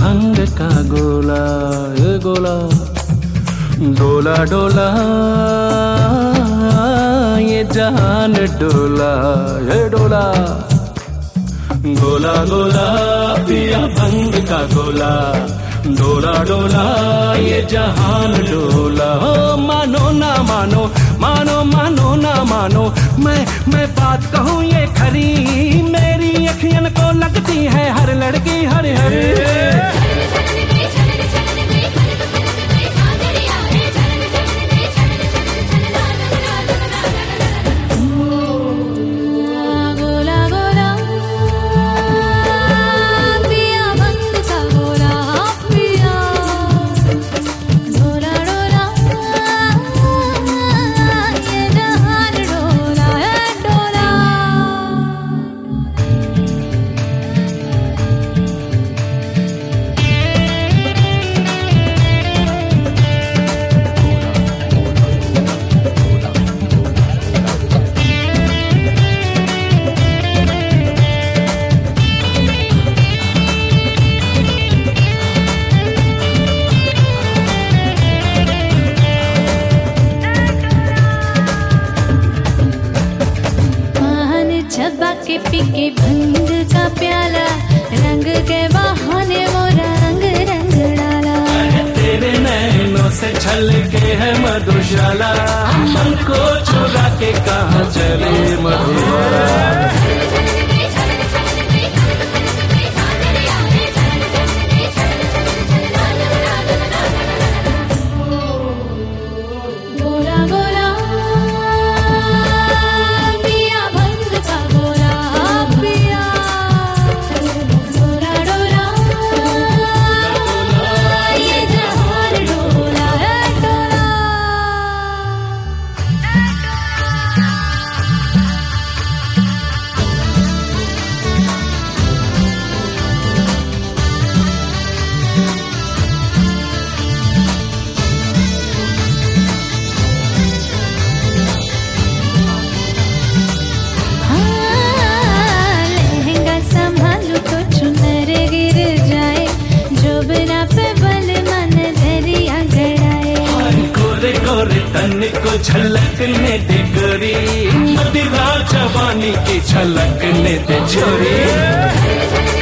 भंग का गोला, ये गोला डोला डोला, ये जान डोला, ये डोला गोला गोला पिया भंग का गोला, डोला डोला ये जहान डोला। हो मानो ना मानो, मानो मानो ना मानो, मैं बात कहूँ ये खरी, मेरी अखियन को लगती है हर लड़की हर हर। चबा के पी के भंग का प्याला, रंग के बहाने मोरा रंग रंग डाला। तेरे नैनों से छल के है मधुशाला, मन को चुरा के कहाँ चले मधुबाला। तन को झलकने दे गोरी, मदिरा जवानी की झलकने दे छोरी।